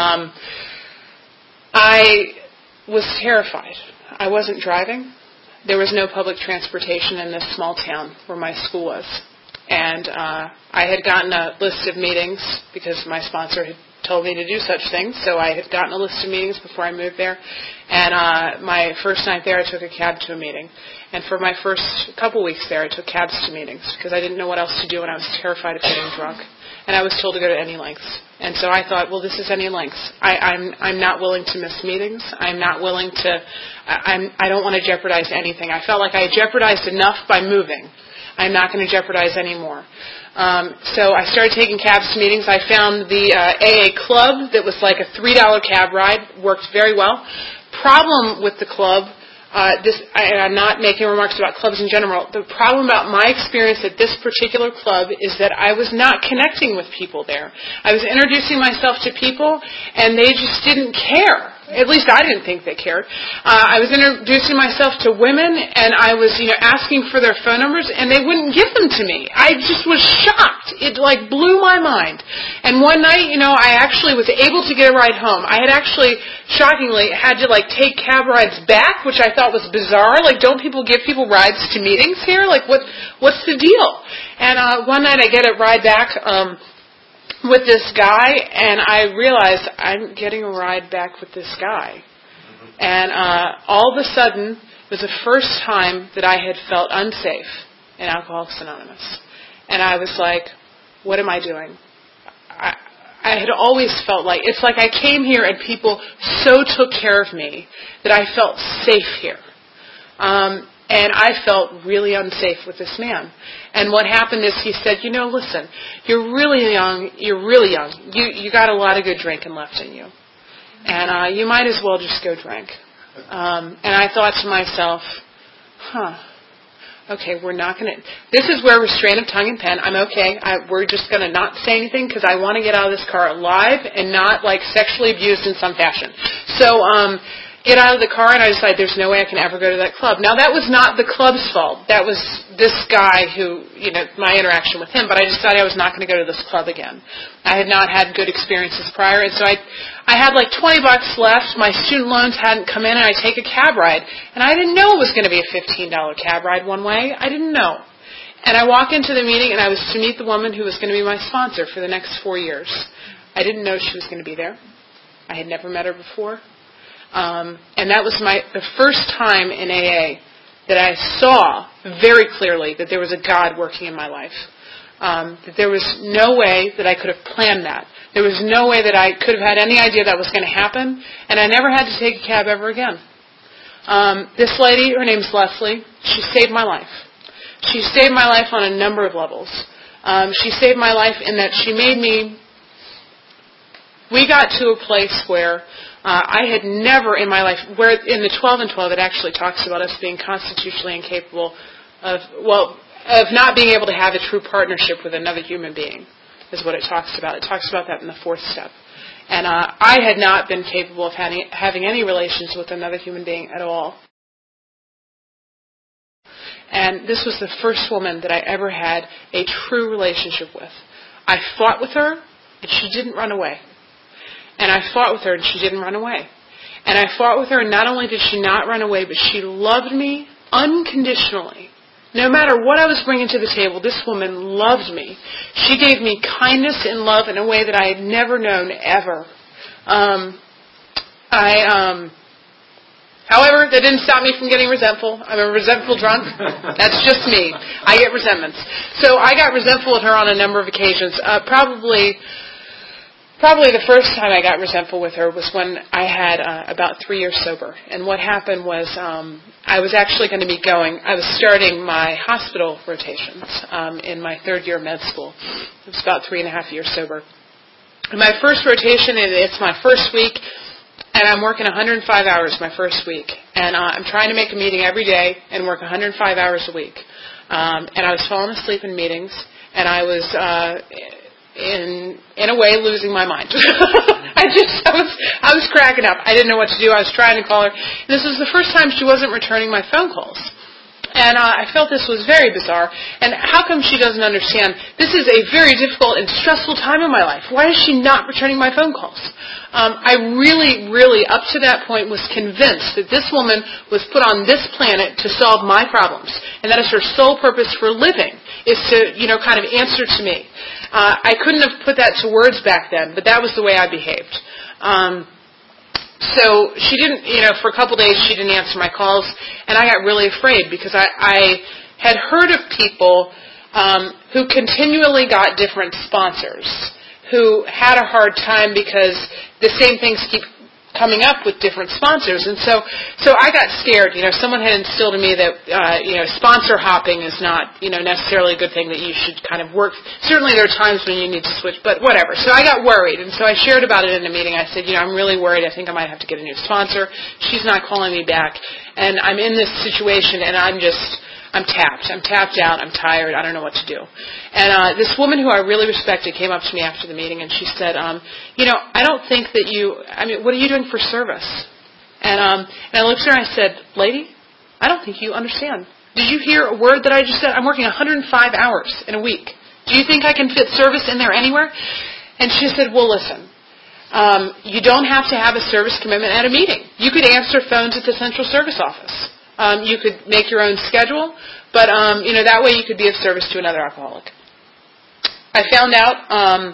I was terrified. I wasn't driving. There was no public transportation in this small town where my school was. And I had gotten a list of meetings because my sponsor had told me to do such things. So I had gotten a list of meetings before I moved there. And my first night there, I took a cab to a meeting. And for my first couple weeks there, I took cabs to meetings because I didn't know what else to do, and I was terrified of getting drunk. And I was told to go to any lengths. And so I thought, well, this is any lengths. I'm not willing to miss meetings. I'm not willing to, I don't want to jeopardize anything. I felt like I had jeopardized enough by moving. I'm not going to jeopardize any more. So I started taking cabs to meetings. I found the AA club that was like a $3 cab ride. Worked very well. Problem with the club, I'm not making remarks about clubs in general. The problem about my experience at this particular club is that I was not connecting with people there. I was introducing myself to people, and they just didn't care. At least I didn't think they cared. I was introducing myself to women, and I was, asking for their phone numbers, and they wouldn't give them to me. I just was shocked. It, blew my mind. And one night, I actually was able to get a ride home. I had actually, shockingly, had to, take cab rides back, which I thought was bizarre. Don't people give people rides to meetings here? What's the deal? And one night I get a ride back, with this guy, and I realized I'm getting a ride back with this guy. And all of a sudden, it was the first time that I had felt unsafe in Alcoholics Anonymous. And I was like, what am I doing? I had always felt like, it's like I came here and people so took care of me that I felt safe here. And I felt really unsafe with this man. And what happened is he said, listen, you're really young. You got a lot of good drinking left in you. And you might as well just go drink. And I thought to myself, okay, we're not going to... This is where restraint of tongue and pen, I'm okay. We're just going to not say anything because I want to get out of this car alive and not, sexually abused in some fashion. So, get out of the car, and I decided there's no way I can ever go to that club. Now, that was not the club's fault. That was this guy who, my interaction with him, but I decided I was not going to go to this club again. I had not had good experiences prior, and so I had $20 left. My student loans hadn't come in, and I take a cab ride. And I didn't know it was going to be a $15 cab ride one way. I didn't know. And I walk into the meeting, and I was to meet the woman who was going to be my sponsor for the next 4 years. I didn't know she was going to be there. I had never met her before. And that was the first time in AA that I saw very clearly that there was a God working in my life. That there was no way that I could have planned that. There was no way that I could have had any idea that was going to happen, and I never had to take a cab ever again. This lady, her name's Leslie, she saved my life. She saved my life on a number of levels. She saved my life in that she made me... We got to a place where I had never in my life, where in the 12 and 12 it actually talks about us being constitutionally incapable of not being able to have a true partnership with another human being, is what it talks about. It talks about that in the 4th step. And I had not been capable of having any relations with another human being at all. And this was the first woman that I ever had a true relationship with. I fought with her, and she didn't run away. And I fought with her, and she didn't run away. And I fought with her, and not only did she not run away, but she loved me unconditionally. No matter what I was bringing to the table, this woman loved me. She gave me kindness and love in a way that I had never known ever. However, that didn't stop me from getting resentful. I'm a resentful drunk. That's just me. I get resentments. So I got resentful at her on a number of occasions. Probably the first time I got resentful with her was when I had about 3 years sober. And what happened was I was actually going to be I was starting my hospital rotations in my 3rd year of med school. It was about 3.5 years sober. In my first rotation, it's my first week, and I'm working 105 hours my first week. And I'm trying to make a meeting every day and work 105 hours a week. And I was falling asleep in meetings, and I was... in a way, losing my mind. I was cracking up. I didn't know what to do. I was trying to call her. And this was the first time she wasn't returning my phone calls. And I felt this was very bizarre. And how come she doesn't understand? This is a very difficult and stressful time in my life. Why is she not returning my phone calls? I really, really, up to that point, was convinced that this woman was put on this planet to solve my problems. And that is her sole purpose for living, is to, kind of answer to me. I couldn't have put that to words back then, but that was the way I behaved. So she didn't, for a couple days she didn't answer my calls, and I got really afraid because I had heard of people who continually got different sponsors, who had a hard time because the same things keep coming up with different sponsors. And so I got scared. Someone had instilled in me that, sponsor hopping is not, necessarily a good thing, that you should kind of work. Certainly there are times when you need to switch, but whatever. So I got worried, and so I shared about it in a meeting. I said, I'm really worried. I think I might have to get a new sponsor. She's not calling me back, and I'm in this situation, and I'm tapped. I'm tapped out. I'm tired. I don't know what to do. And this woman who I really respected came up to me after the meeting, and she said, I don't think that what are you doing for service? And I looked at her and I said, lady, I don't think you understand. Did you hear a word that I just said? I'm working 105 hours in a week. Do you think I can fit service in there anywhere? And she said, well, listen, you don't have to have a service commitment at a meeting. You could answer phones at the central service office. You could make your own schedule, but that way you could be of service to another alcoholic. I found out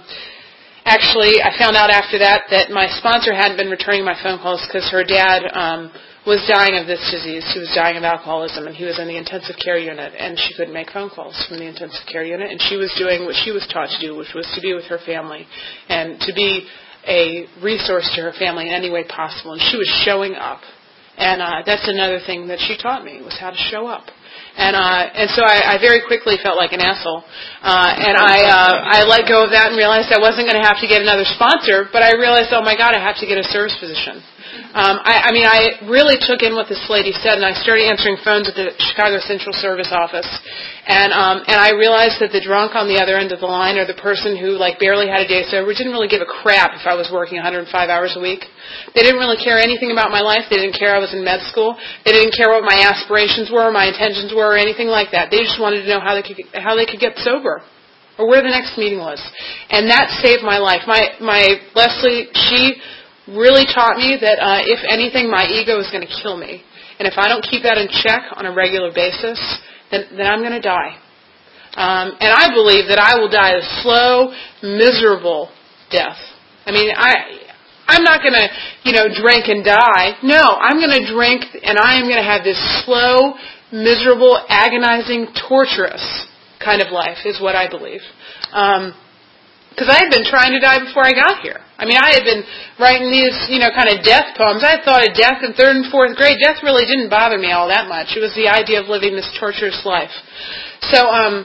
after that my sponsor hadn't been returning my phone calls because her dad was dying of this disease. He was dying of alcoholism, and he was in the intensive care unit, and she couldn't make phone calls from the intensive care unit, and she was doing what she was taught to do, which was to be with her family and to be a resource to her family in any way possible, and she was showing up. And that's another thing that she taught me, was how to show up. And so I very quickly felt like an asshole. And I let go of that and realized I wasn't going to have to get another sponsor, but I realized, oh my God, I have to get a service position. I really took in what this lady said, and I started answering phones at the Chicago Central Service office. And I realized that the drunk on the other end of the line, or the person who barely had a day sober, didn't really give a crap if I was working 105 hours a week. They didn't really care anything about my life. They didn't care I was in med school. They didn't care what my aspirations were, my intentions were, or anything like that. They just wanted to know how they could get sober, or where the next meeting was. And that saved my life. My Leslie, she really taught me that if anything, my ego is going to kill me. And if I don't keep that in check on a regular basis, then I'm going to die. And I believe that I will die a slow, miserable death. I mean, I'm not going to, drink and die. No, I'm going to drink and I am going to have this slow, miserable, agonizing, torturous kind of life is what I believe. Because I had been trying to die before I got here. I mean, I had been writing these, kind of death poems. I thought of death in 3rd and 4th grade. Death really didn't bother me all that much. It was the idea of living this torturous life. So,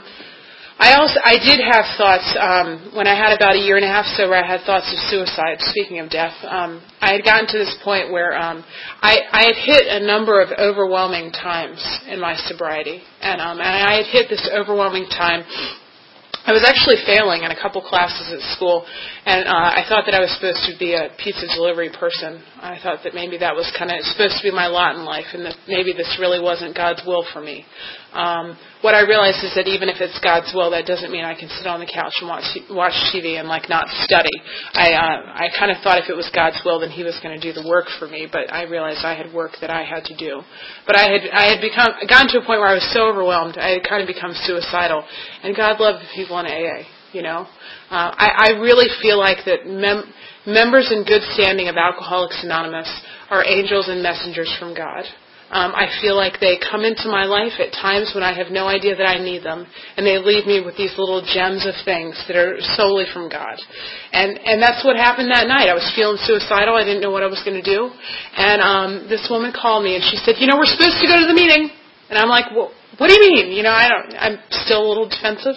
I did have thoughts, when I had about a year and a half sober, I had thoughts of suicide, speaking of death. I had gotten to this point where I had hit a number of overwhelming times in my sobriety. And I had hit this overwhelming time. I was actually failing in a couple classes at school, and I thought that I was supposed to be a pizza delivery person. I thought that maybe that was kind of supposed to be my lot in life, and that maybe this really wasn't God's will for me. What I realized is that even if it's God's will, that doesn't mean I can sit on the couch and watch TV and not study. I kind of thought if it was God's will, then He was going to do the work for me. But I realized I had work that I had to do. But I had gotten to a point where I was so overwhelmed, I had kind of become suicidal. And God loved the people in AA. I really feel like that members in good standing of Alcoholics Anonymous are angels and messengers from God. I feel like they come into my life at times when I have no idea that I need them, and they leave me with these little gems of things that are solely from God. And that's what happened that night. I was feeling suicidal. I didn't know what I was going to do. And this woman called me, and she said, we're supposed to go to the meeting. And I'm like, well, what do you mean? I'm still a little defensive,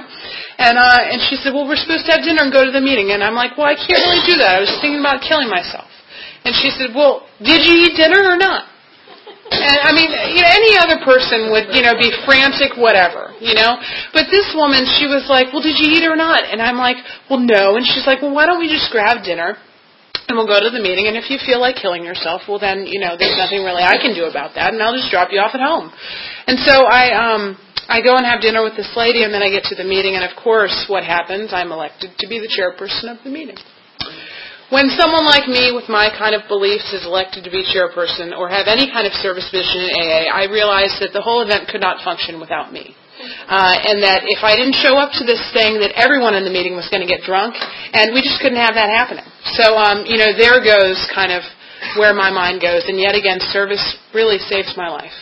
And she said, well, we're supposed to have dinner and go to the meeting. And I'm like, well, I can't really do that. I was thinking about killing myself. And she said, well, did you eat dinner or not? And I mean, any other person would, be frantic, whatever, But this woman, she was like, well, did you eat or not? And I'm like, well, no. And she's like, well, why don't we just grab dinner and we'll go to the meeting, and if you feel like killing yourself, well, then, there's nothing really I can do about that, and I'll just drop you off at home. And so I go and have dinner with this lady, and then I get to the meeting, and of course, what happens? I'm elected to be the chairperson of the meeting. When someone like me with my kind of beliefs is elected to be chairperson or have any kind of service vision in AA, I realized that the whole event could not function without me. And that if I didn't show up to this thing, that everyone in the meeting was going to get drunk, and we just couldn't have that happening. So, there goes kind of where my mind goes. And yet again, service really saves my life.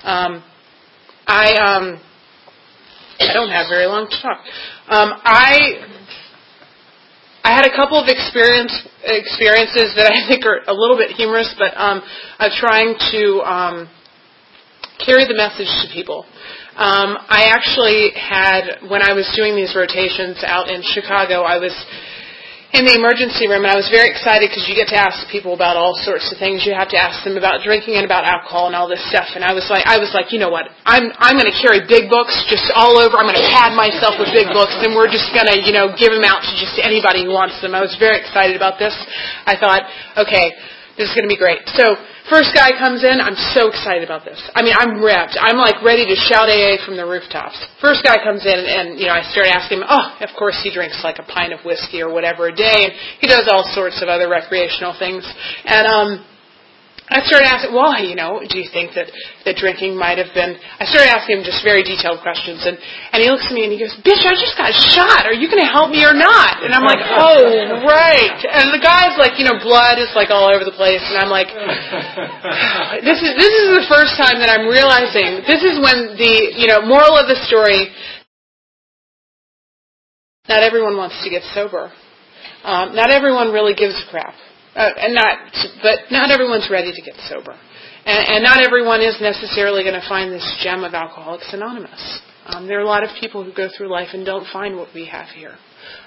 I don't have very long to talk. I had a couple of experiences that I think are a little bit humorous, but of trying to carry the message to people. I actually had, when I was doing these rotations out in Chicago, I was in the emergency room, and I was very excited because you get to ask people about all sorts of things. You have to ask them about drinking and about alcohol and all this stuff. And I was like, you know what? I'm going to carry big books just all over. I'm going to pad myself with big books, and we're just going to, give them out to just anybody who wants them. I was very excited about this. I thought, okay, this is going to be great. So first guy comes in. I'm so excited about this. I mean, I'm revved. I'm ready to shout AA from the rooftops. First guy comes in, and I start asking him, of course he drinks like a pint of whiskey or whatever a day, and he does all sorts of other recreational things. And I started asking, do you think that drinking might have been... I started asking him just very detailed questions, and he looks at me and he goes, bitch, I just got shot. Are you going to help me or not? And I'm like, oh, right. And the guy's blood is all over the place, and I'm like, this is the first time that I'm realizing, this is when the, moral of the story, not everyone wants to get sober. Not everyone really gives a crap. But not everyone's ready to get sober. And not everyone is necessarily going to find this gem of Alcoholics Anonymous. There are a lot of people who go through life and don't find what we have here.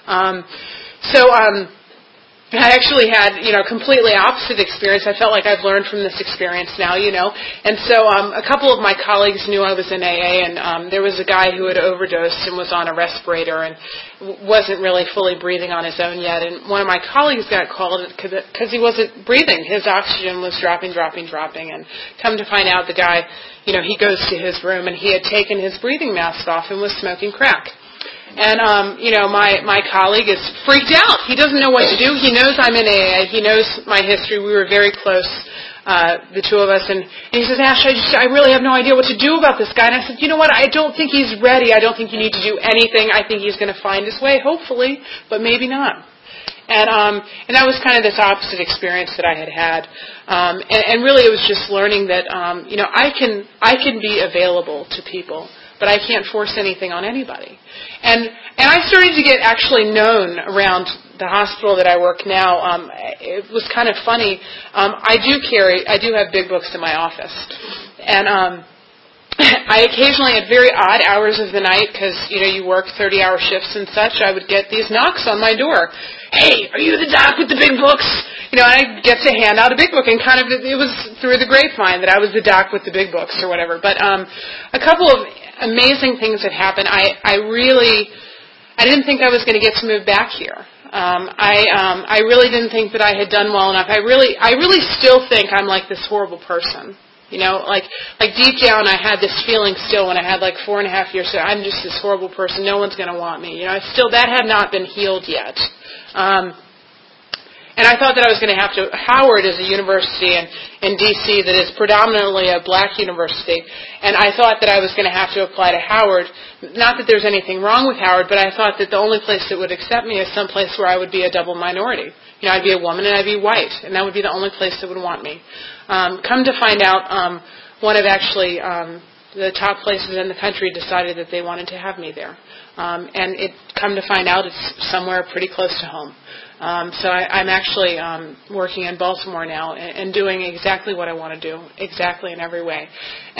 I actually had, completely opposite experience. I felt like I've learned from this experience now, And so a couple of my colleagues knew I was in AA, and there was a guy who had overdosed and was on a respirator and wasn't really fully breathing on his own yet. And one of my colleagues got called because he wasn't breathing. His oxygen was dropping. And come to find out, the guy, he goes to his room, and he had taken his breathing mask off and was smoking crack. And, my colleague is freaked out. He doesn't know what to do. He knows I'm in AA. He knows my history. We were very close. the two of us, and he says, Ash, I really have no idea what to do about this guy. And I said, you know what, I don't think he's ready. I don't think you need to do anything. I think he's going to find his way, hopefully, but maybe not. And that was kind of this opposite experience that I had had. And really it was just learning that, I can be available to people, but I can't force anything on anybody. And I started to get actually known around the hospital that I work now. It was kind of funny. I do have big books in my office. And I occasionally, at very odd hours of the night, because, you work 30-hour shifts and such, I would get these knocks on my door. Hey, are you the doc with the big books? I get to hand out a big book, and kind of, it was through the grapevine that I was the doc with the big books or whatever. But a couple of amazing things that happened. I didn't think I was going to get to move back here. I really didn't think that I had done well enough. I really still think I'm like this horrible person. Like deep down I had this feeling still when I had 4.5 years ago, I'm just this horrible person, no one's going to want me. That had not been healed yet. And I thought that I was going to have to, Howard is a university in D.C. that is predominantly a black university, and I thought that I was going to have to apply to Howard. Not that there's anything wrong with Howard, but I thought that the only place that would accept me is some place where I would be a double minority. I'd be a woman and I'd be white, and that would be the only place that would want me. Come to find out, one of actually the top places in the country decided that they wanted to have me there. And come to find out, it's somewhere pretty close to home. So I'm actually working in Baltimore now and doing exactly what I want to do, exactly in every way.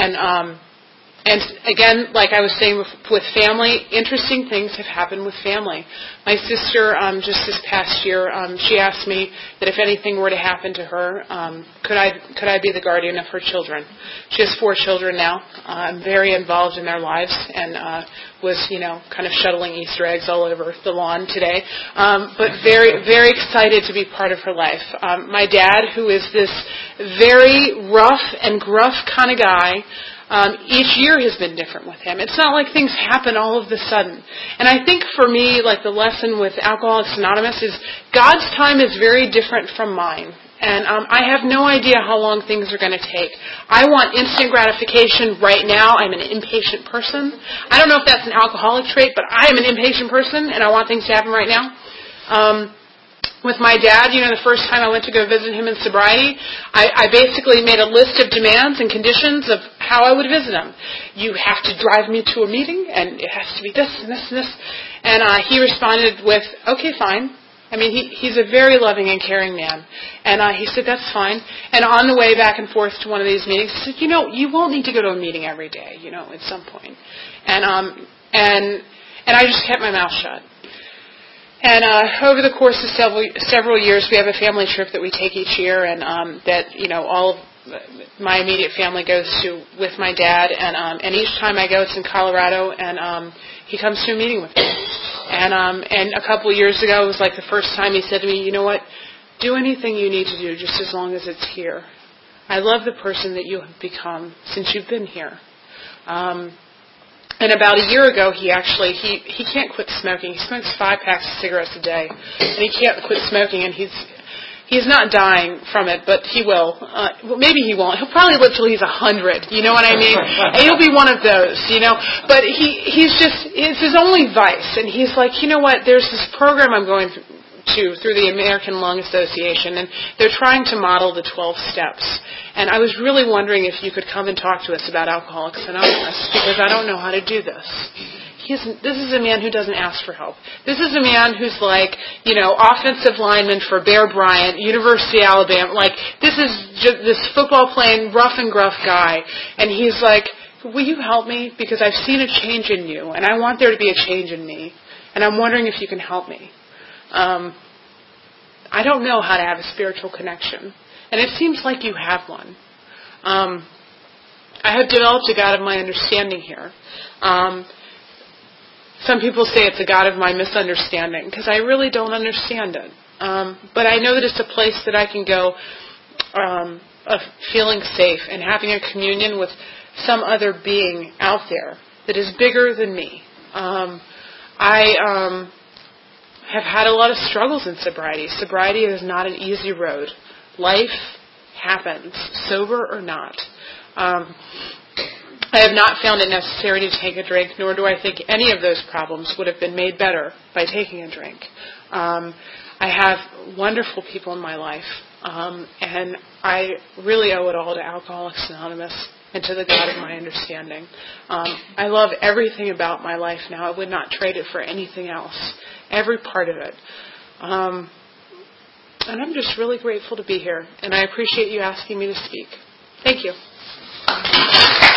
And again, like I was saying with family, interesting things have happened with family. My sister, just this past year, she asked me that if anything were to happen to her, could I be the guardian of her children? She has 4 children now. I'm very involved in their lives and was, kind of shuttling Easter eggs all over the lawn today. But very, very excited to be part of her life. My dad, who is this very rough and gruff kind of guy, each year has been different with him. It's not like things happen all of a sudden. And I think for me, the lesson with Alcoholics Anonymous is God's time is very different from mine. And I have no idea how long things are going to take. I want instant gratification right now. I'm an impatient person. I don't know if that's an alcoholic trait, but I am an impatient person, and I want things to happen right now. With my dad, the first time I went to go visit him in sobriety, I basically made a list of demands and conditions of how I would visit him. You have to drive me to a meeting, and it has to be this and this and this. And he responded with, okay, fine. I mean, he's a very loving and caring man. And he said, that's fine. And on the way back and forth to one of these meetings, he said, you won't need to go to a meeting every day, at some point. And I just kept my mouth shut. And over the course of several years, we have a family trip that we take each year, and that all of my immediate family goes to with my dad. And each time I go, it's in Colorado, and he comes to a meeting with me. And a couple of years ago, it was like the first time he said to me, you know what, do anything you need to do, just as long as it's here. I love the person that you have become since you've been here. And about a year ago, he can't quit smoking. He smokes 5 packs of cigarettes a day, and he can't quit smoking. And he's not dying from it, but he will. Well, maybe he won't. He'll probably live till he's 100. You know what I mean? And he'll be one of those. But it's his only vice. And he's like, you know what? There's this program I'm going through the American Lung Association, and they're trying to model the 12 steps. And I was really wondering if you could come and talk to us about Alcoholics Anonymous, because I don't know how to do this. This is a man who doesn't ask for help. This is a man who's offensive lineman for Bear Bryant, University of Alabama. This is just this football playing rough and gruff guy. And he's like, will you help me? Because I've seen a change in you, and I want there to be a change in me. And I'm wondering if you can help me. I don't know how to have a spiritual connection. And it seems like you have one. I have developed a God of my understanding here. Some people say it's a God of my misunderstanding, because I really don't understand it. But I know that it's a place that I can go of feeling safe and having a communion with some other being out there that is bigger than me. I have had a lot of struggles in sobriety. Sobriety is not an easy road. Life happens, sober or not. I have not found it necessary to take a drink, nor do I think any of those problems would have been made better by taking a drink. I have wonderful people in my life, and I really owe it all to Alcoholics Anonymous and to the God of my understanding. I love everything about my life now. I would not trade it for anything else, every part of it. And I'm just really grateful to be here, and I appreciate you asking me to speak. Thank you.